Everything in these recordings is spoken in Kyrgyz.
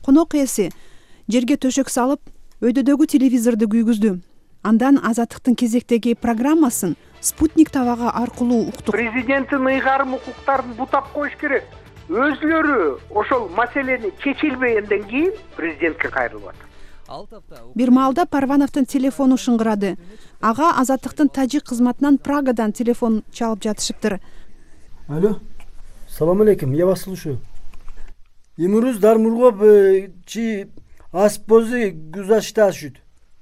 Конок ээси жерге төшөк салып өйдөдөгү телевизорду күйгүздү. Андан Азаттыктын кезектеги программасын спутник табагы аркылуу уктук. Президенттин ыйгарым укуктарын бутап коюш керек. Өзүлөрү ошол маселени чечилбегенден кийин президентке кайрылып атат. Бир маалда Парвановдун телефону шыңгырады. Ага Азаттыктын тажик кызматынан Прагадан телефон чалып жатышыптыр. Алло, салам алейкум, я вас слушаю. Имруз Дармургов чи аспози гузашташуд.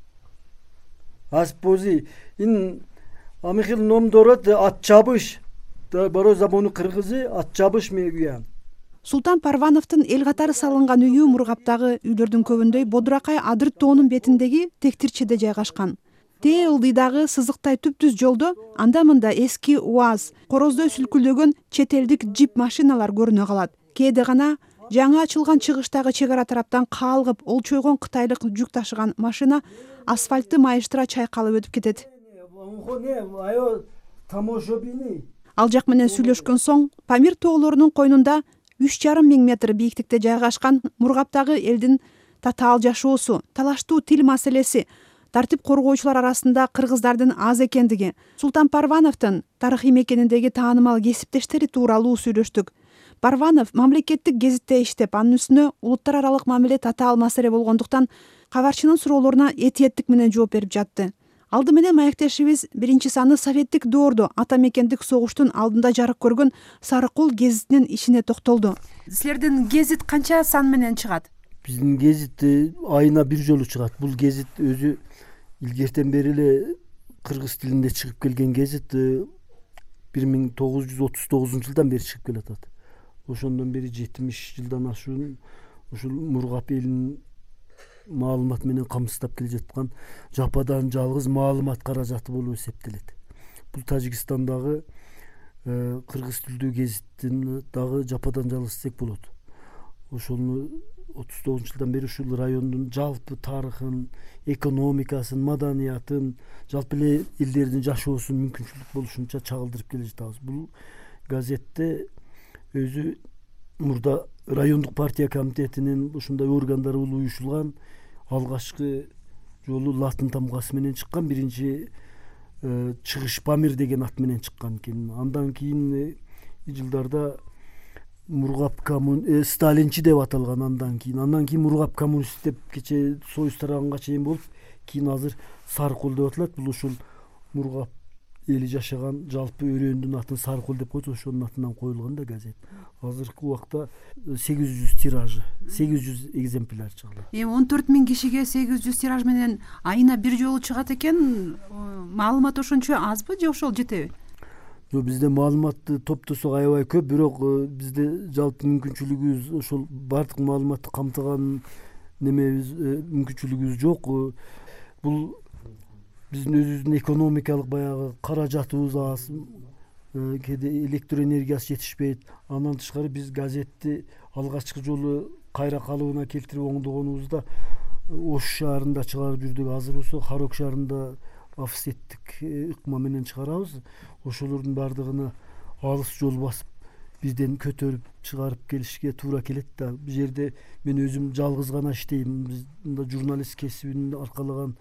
Аспози ин амихил номдорот атчабыш. Баро забону кыргызы атчабыш мегуян. Султан Парвановдун эл катары салынган үйү Мургаптагы үйлөрдүн көбүндөй Бодуракай Адырт тоонун бетиндеги тектирчеде жайгашкан. Тээ ылдыйдагы сызыктай түптүз жолдо анда-мында эски УАЗ, короздой сүлкүлдөгөн чет элдик джип машиналар көрүнө калат. Кээде гана жаңы ачылган чыгыштагы чек ара тараптан каалгып олчойгон кытайлык жүк ташыган машина асфальтты майыштыра чайкалып өтүп кетет. Ал жак менен сүйлөшкөн соң Памир тоолорунун койнунда 3,5 миң метр бийиктикте жайгашкан Мургаптагы элдин татаал жашоосу, талаштуу тил маселеси, тартип коргоочулар арасында кыргыздардын аз экендиги, Султан Парвановдун тарыхый мекениндеги таанымал кесиптештери тууралуу сүйлөштүк. Парванов мамлекеттик гезитте иштеп, анын үстүнө улуттар аралык мамиле татаал маселе болгондуктан кабарчынын суроолоруна этиеттик менен жооп берип жатты. Алды менен маектешибиз биринчи саны советтик доордо ата мекендик согуштун алдында жарык көргөн Сарыкул гезитинин ишине токтолду. Силердин гезит канча сан менен чыгат? Биздин гезит айына бир жолу чыгат. Бул гезит өзү илгертен бери эле кыргыз тилинде чыгып келген гезит 1939 жылдан бери чыгып келатат. Ошондон бери 70 жылдан ашуун ушул Мургап элинин маалымат менен камсыздап келе жаткан жападан жалгыз маалымат каражаты болуп эсептелет. Бул Тажикстандагы кыргыз тилдүү гезиттин дагы жападан жалгыз десек болот. Ошону 39 жылдан бери ушул райондун жалпы тарыхын, экономикасын, маданиятын, жалпы эле элдердин жашоосун мүмкүнчүлүк болушунча чагылдырып келе жатабыз. Бул газетте өзү мурда райондук партия комитетинин ушундай органдары уюшулган алгачкы жолу латын тамгасы менен чыккан, биринчи чыгыш Памир деген ат менен чыккан экен. Андан кийин жылдарда Мургап Сталинчи деп аталган, андан кийин Мургап коммунист деп кече союз тараганга чейин болуп, кийин азыр Сарыкул деп аталат. Бул ушул Мургап эли жашаган жалпы өрөөндүн атын Сарыкул деп койсо, ошонун атынан коюлган да газет. Азыркы убакта 800 тиражы, 800 экземпляр чыгат. 14 миң кишиге 800 тираж менен айына бир жолу чыгат экен. Маалымат ошончо азбы же ошол жетеби? Жок, бизде маалыматты топтосок аябай көп, бирок бизде жалпы мүмкүнчүлүгүбүз ошол бардык маалыматты камтыган немебиз, мүмкүнчүлүгүбүз жок. Бул биздин өзүбүздүн экономикалык баягы каражатыбыз аз, кээде электр энергиясы жетишпейт. Андан тышкары биз газетти алгачкы жолу кайра калыбына келтирип оңдогонубузда Ош шаарында чыгарып жүрдүк. Азыр болсо Харок шаарында офсеттик ыкма менен чыгарабыз. Ошолордун бардыгына алыс жол басып бизден көтөрүп чыгарып келишке туура келет да. Бул жерде мен өзүм жалгыз гана иштейм. Бизде журналист кесибин аркалаган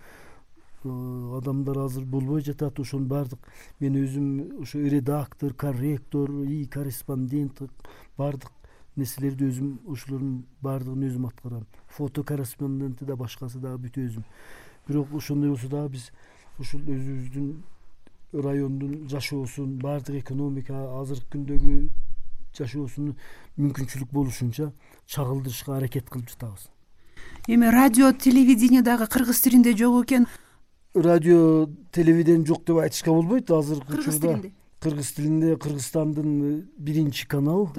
адамдар азыр болбой жатат. Ошонун бардык мен өзүм ошо редактор, корректор, корреспондент бардык нерселерди өзүм ошолордун бардыгын өзүм аткарам. Фото корреспонденти да башкасы да бүт өзүм. Бирок ошондой болсо дагы биз ушул өзүбүздүн райондун жашоосун, бардык экономика, азыркы күндөгү жашоосуну мүмкүнчүлүк болушунча чагылдырышка аракет кылып жатабыз. Эми радио, телевидение дагы кыргыз тилинде жок экен. Радио, телевидение жок деп айтышка болбойт. Азыркы учурда кыргыз тилинде Кыргызстандын биринчи канал.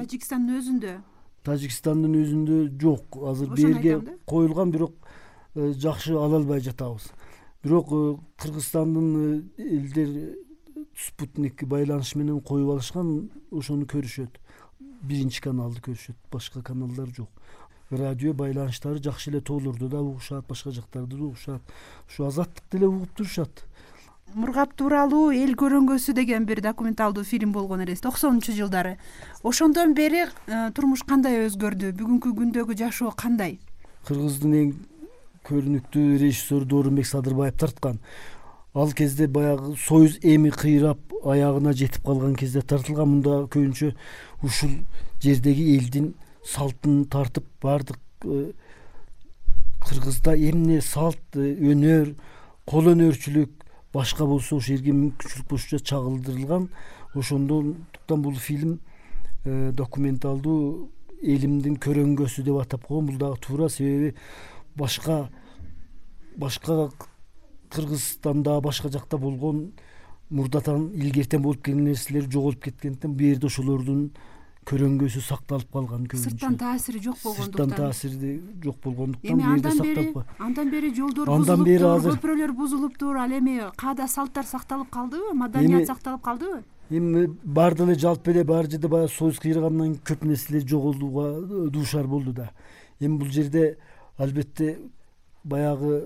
Тажикстандын өзүндө жок. Азыр берге коюлган, бирок жакшы ала албай жатабыз. Бирок Кыргызстандын элдер спутник байланыш менен коюп алышкан, ошону көрүшөт. Биринчи каналды көрүшөт, башка каналдар жок. Радио байланыштары жакшы эле тоолордо да угушат, башка жактарда да угушат. Ушу Азаттыкты эле угуп турушат. Мургап тууралуу эл көрөнгөсү деген бир документалдуу фильм болгон эле 90-жылдары. Ошондон бери турмуш кандай өзгөрдү? Бүгүнкү күндөгү жашоо кандай? Кыргыздын эң көрүнүктүү режиссеру Доорунбек Садырбаев тарткан. Ал кезде баягы Союз эми кыйрап аягына жетип калган кезде тартылган. Мында көбүнчө ушул жердеги элдин салтын тартып, бардык кыргызда эмне салт, өнөр, кол өнөрчүлүк башка болсо ошол жерге мүмкүнчүлүк болушунча чагылдырылган. Ошондуктан бул фильм документалдуу элимдин көрөңгөсү деп атап койгон. Бул дагы туура, себеби башка Кыргызстанда, башка жакта болгон мурдатан илгертен болуп келген нерселер жоголуп кеткендиктен бу жерде ошолордун көрөңгөсү сакталып калган. Сырттан таасири жок болгондуктан. Сырттан таасири жок болгондуктан Эми бу жерде сакталып калган. андан бери жолдор бузулуптур, көпүрөлөр бузулуптур. Ал эми каада салттар сакталып калдыбы? Маданият сакталып калдыбы? Эми баарды эле жалпы эле бар жерде баягы Союз кыйрагандан кийин көп нерселер жоголууга дуушар болду да. Эми бул жерде албетте баягы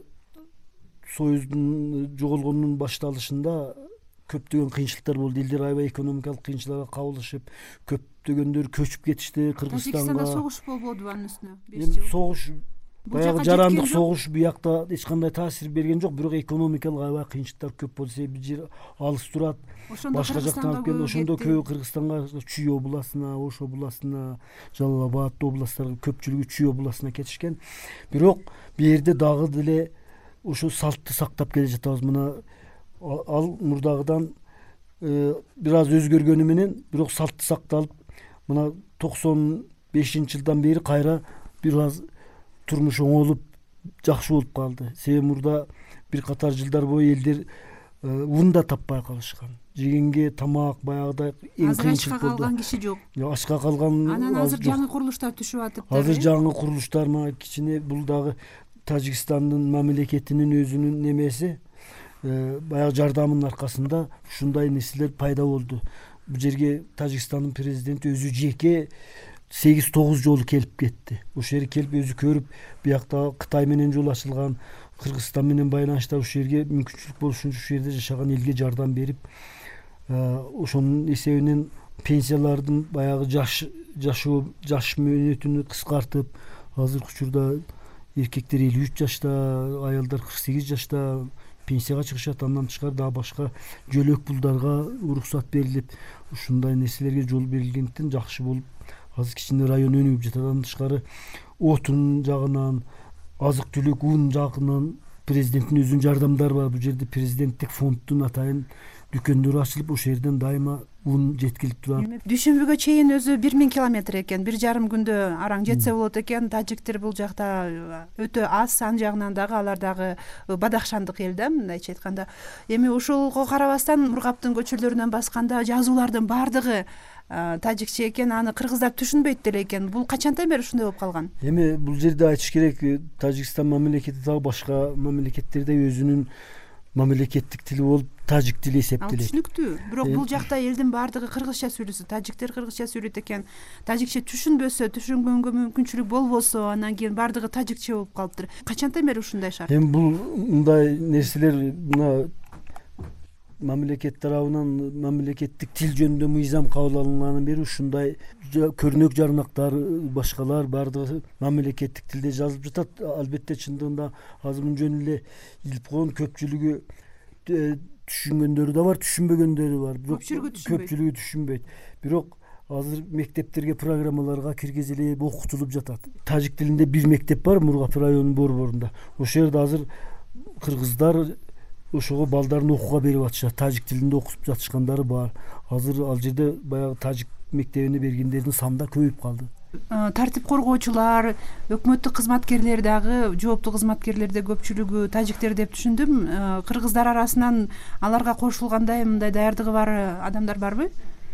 Союздун жоголгонунун башталышында көптөгөн кыйынчылыктар болду. Элдер аябай экономикалык кыйынчылыкка кабылышып, көптөгөндөр көчүп кетишти Кыргызстанга. Тажикстанда согуш болбодубу анын үстүнө? Эми согуш, баягы жарандык согуш буякта эч кандай таасир берген жок, бирок экономикалык аябай кыйынчылыктар көп болду. Себеби бул жер алыс турат. Башка жактан алып келген, ошондо көбү Кыргызстанга, Чүй областына, Ош областына, Жалал Абад областтарга, көпчүлүгү Чүй областына кетишкен. Бирок бу жерде дагы деле ошо салтты сактап келе жатабыз. Мына ал мурдагыдан бир аз өзгөргөнү менен, бирок салтты сакталып, мына 95-жылдан бери кайра бир аз турмуш оңолуп, жакшы болуп калды. Себеби мурда бир катар жылдар бою элдер ун да таппай калышкан. Жегенге тамак баягыдай эң кыйынчылык болду. Азыр калган киши жок. Ашка калган анан азыр жаңы курулуштар түшүп атып. Азыр жаңы курулуштар мына кичине, бул дагы Тажикстандын мамлекетинин өзүнүн немеси, баягы жардамынын аркасында ушундай нерселер пайда болду. Бул жерге Тажикстандын президенти өзү жеке 8-9 жолу келип кетти. Ошол жерге келип өзү көрүп, биякта Кытай менен жол ачылган, Кыргызстан менен байланыштар, ошол жерге мүмкүнчүлүк болушунча ошол жерде жашаган элге жардам берип, ошонун эсебинен пенсиялардын баягы жаш мөөнөтүнү кыскартып, азыркы учурда эркектер 53 жашта, аялдар 48 жашта пенсияга чыгышат. Андан тышкары дагы башка жөлөк пулдарга уруксат берилип, ушундай нерселерге жол берилгендиктен жакшы болуп, азыр кичине район өнүгүп жатат. Андан тышкары отун жагынан, азык түлүк, ун жагынан президенттин өзүнүн жардамдары бар. Бул жерде президенттик фонддун атайын дүкөндөрү ачылып, ошол жерден дайыма ун жеткилип турат. Дүйшөмбүгө чейин өзү 1000 километр экен, 1,5 күндө араң жетсе болот экен. Тажиктер бул жакта өтө аз, сан жагынан дагы алар дагы бадахшандык эл да, мындайча айтканда. Эми ошолго карабастан Мургаптын көчөлөрүнөн басканда жазуулардын баардыгы тажикче экен, аны кыргыздар түшүнбөйт деле экен. Бул качандан бери ушундай болуп калган? Эми бул жерде айтыш керек, Тажикстан мамлекети дагы башка мамлекеттердей өзүнүн мамлекеттик тили болуп тажик тили эсептелет. Түшүнүктүү. Бирок бул жакта элдин баардыгы кыргызча сүйлөсө, тажиктер кыргызча сүйлөйт экен. Тажикче түшүнбөсө, түшүнгөнгө мүмкүнчүлүк болбосо, анан кийин баардыгы тажикче болуп калыптыр. Качандан бери ушундай шарт? Эми бул мындай нерселер мына мамлекет тарабынан мамлекеттик тил жөнүндө мыйзам кабыл алынгандан бери ушундай көрнөк жарнактар, башкалар баардыгы мамлекеттик тилде жазылып жатат. Албетте чындыгында азыр мун жөнү эле илип койгон көпчүлүгү түшүнгөндөрү да бар, түшүнбөгөндөрү бар. Көпчүлүгү түшүнбөйт. Бирок азыр мектептерге, программаларга киргизилип, окутулуп жатат. Тажик тилинде бир мектеп бар Мургап районунун борборунда. Ошол жерде азыр кыргыздар ошого балдарын окууга берип атышат. Тажик тилинде окутуп жатышкандары бар. Азыр ал жерде баягы тажик мектебине бергендердин саны да көбөйүп калды. Тартип коргоочулар, өкмөттүк кызматкерлер дагы, жооптуу кызматкерлерде көпчүлүгү тажиктер деп түшүндүм. Кыргыздар арасынан аларга кошулгандай мындай даярдыгы бар адамдар барбы?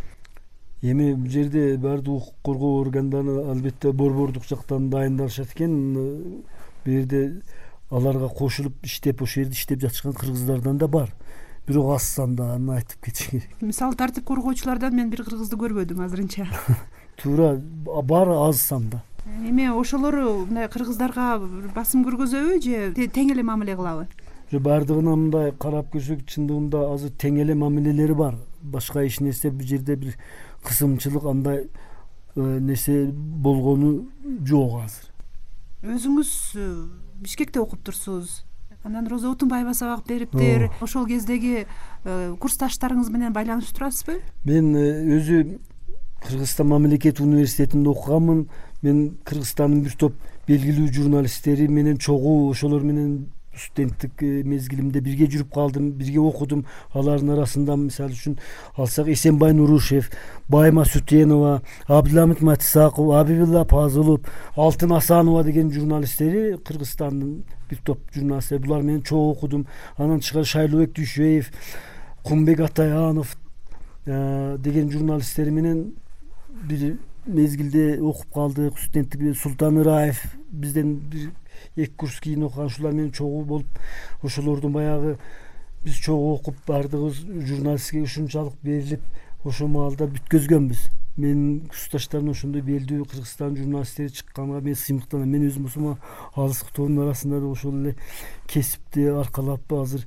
Эми бул жерде баардык укук коргоо органдары албетте борбордук жактан дайындалышат экен. Бул жерде аларга кошулуп иштеп, ошол жерде иштеп жатышкан кыргыздардан да бар. Бирок аз санда, аны айтып кетиш керек. Мисалы тартип коргоочулардан мен бир кыргызды көрбөдүм азырынча. Туура, бар аз санда. Эми ошолор мындай кыргыздарга басым көргөзөбү же тең эле мамиле кылабы? Баардыгына мындай карап көрсөк, чындыгында азыр тең эле мамилелери бар. Башка эч нерсе бул жерде бир кысымчылык андай нерсе болгону жок азыр. өзүңүз Бишкекте окуп турсуз, анан Роза Отунбаева сабак бериптир. Ошол кездеги курсташтарыңыз менен байланышып турасызбы? Мен өзү Кыргызстан мамлекет университетинде окуганмын. Мен Кыргызстандын бир топ белгилүү журналисттери менен чогуу ошолор менен студенттик мезгилимде бирге жүрүп калдым, бирге окудум. Алардын арасында мисалы үчүн алсак Эсенбай Нурушев, Байма Сутенова, Абдыламит Матисаков, Абибилла Пазылов, Алтын Асанова деген журналисттери Кыргызстандын бир топ журналисттери. Булар менен чогуу окудум. Анан тышкары Шайлообек Дүйшөев, Кумбек Атаянов деген журналисттери менен бир мезгилде окуп калдык. Студенттик Султан Ыраев бизден бир эки курс кийин окуган, ушулар менен чогуу болуп, ошолордун баягы биз чогуу окуп баардыгыбыз журналистикке ушунчалык берилип, ошол маалда бүткөзгөнбүз. Менин курсташтарым ошондой белдүү Кыргызстан журналисттери чыкканга мен сыймыктанам. Мен өзүм ошо алыскы тобдун арасында да ошол эле кесипти аркалап азыр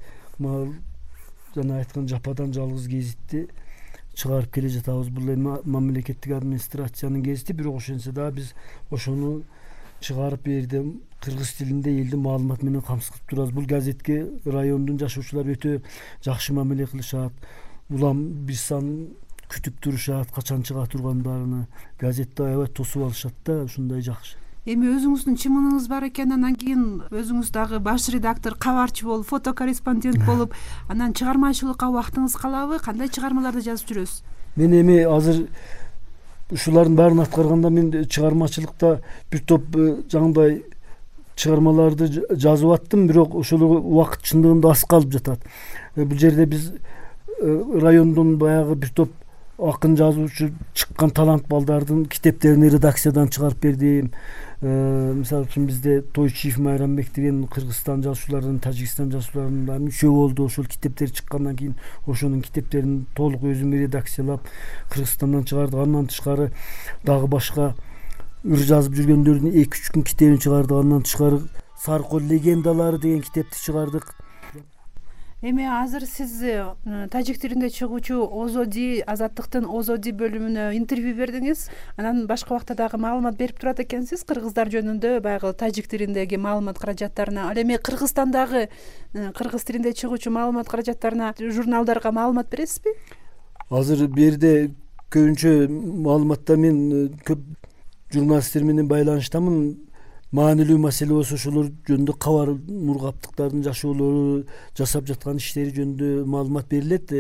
жана айткан жападан жалгыз гезитти чыгарып келе жатабыз. Бул эми мамлекеттик администрациянын гезити, бирок ошентсе дагы биз ошону чыгарып берди кыргыз тилинде элдин маалыматы менен камсыз кылып турабыз. Бул газетке райондун жашоочулары өтө жакшы мамиле кылышат. Улам бир сан күтүп турушат, качан чыга тургандарыны. Газетти аябай тосуп алышат да, ушундай жакшы. Эми өзүңүздүн чымыныңыз бар экен, анан кийин өзүңүз дагы баш редактор, кабарчы болуп, фотокорреспондент болуп, анан чыгармачылыкка убактыңыз калабы? Кандай чыгармаларды жазып жүрөсүз? Мен эми азыр ушулардын баарын аткарганда мен чыгармачылыкта бир топ жаңдай чыгармаларды жазып аттым, бирок ошол убакыт чындыгында аз калып жатат. Бул жерде биз райондон баягы бир топ акын жазуучу чыккан талант балдардын китептерин редакциядан чыгарып бердим. Мисалы үчүн бизде Тойчиев Майрамбек деген Кыргызстан жазуучуларынын, Тажикстан жазуучуларынын мүчө болду. Ошол китептер чыккандан кийин ошонун китептерин толук өзүм редакциялап Кыргызстандан чыгардык. Андан тышкары дагы башка ыр жазып жүргөндөрдүн 2-3 күн китебин чыгардык. Андан тышкары Саркол легендалары деген китепти чыгардык. Эми азыр сиз тажик тилинде чыгуучу Озоди, Азаттыктын Озоди бөлүмүнө интервью бердиңиз. Анан башка убакта дагы маалымат берип турат экенсиз кыргыздар жөнүндө, баягы тажик тилиндеги маалымат каражаттарына. Ал эми Кыргызстандагы кыргыз тилинде чыгуучу маалымат каражаттарына, журналдарга маалымат бересизби? Азыр бу жерде көбүнчө маалыматта мен көп журналисттер менен байланыштамын. Маанилүү маселе болсо ошолор жөнүндө кабар, мургаптыктардын жашоолору, жасап жаткан иштери жөнүндө маалымат берилет.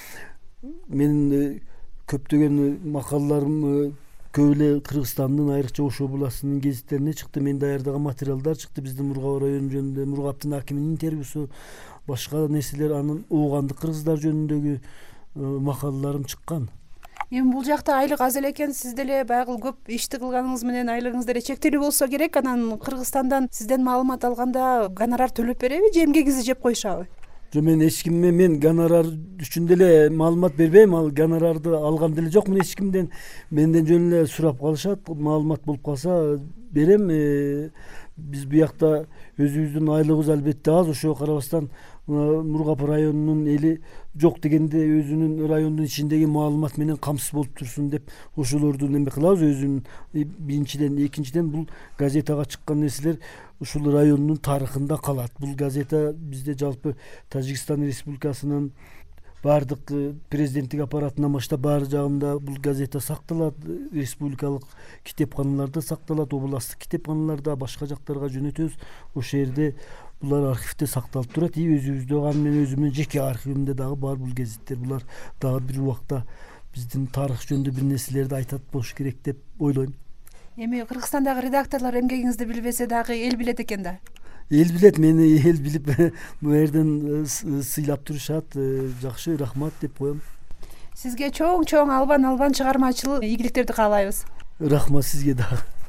Менин көптөгөн макалаларым көп эле Кыргызстандын, айрыкча Ош областынын гезиттерине чыкты. Мен даярдаган материалдар чыкты. Биздин Мургап району жөнүндө Мургаптын акиминин интервьюсу, башка нерселер, анын оогандык кыргыздар жөнүндөгү макалаларым чыккан. Эми бул жакта айлык аз эле экен, сиз деле баягы көп ишти кылганыңыз менен айлыгыңыз деле чектелүү болсо керек. Анан Кыргызстандан сизден маалымат алганда гонорар төлөп береби же эмгегиңизди жеп коюшабы? Жок, мен эч кимге мен гонорар үчүн деле маалымат бербейм. Ал гонорарды алган деле жокмун эч кимден. Менден жөн эле сурап калышат. Маалымат болуп калса берем. Биз буякта өзүбүздүн айлыгыбыз албетте аз. Ошого карабастан Мургап районунун эли жок дегенде өзүнүн райондун ичиндеги маалымат менен камсыз болуп турсун деп ошолорду неме кылабыз. Өзүнүн биринчиден, экинчиден бул газетага чыккан нерселер ушул райондун тарыхында калат. Бул газета бизде жалпы Тажикстан Республикасынын баардык президенттик аппаратынан баштап баары жагында бул газета сакталат. Республикалык китепканаларда сакталат, областтык китепканаларда, башка жактарга жөнөтөбүз. Ошол жерде булар архивде сакталып турат. Өзүбүздө мен өзүмдүн жеке архивимде дагы бар бул гезиттер. Булар дагы бир убакта биздин тарых жөнүндө бир нерселерди айтат болуш керек деп ойлойм. Эми Кыргызстандагы редакторлор эмгегиңизди билбесе дагы эл билет экен да. Эл билет, мени эл билип бул жерден сыйлап турушат. Жакшы, рахмат деп коем. Сизге чоң албан чыгармачылык ийгиликтерди каалайбыз. Рахмат сизге дагы.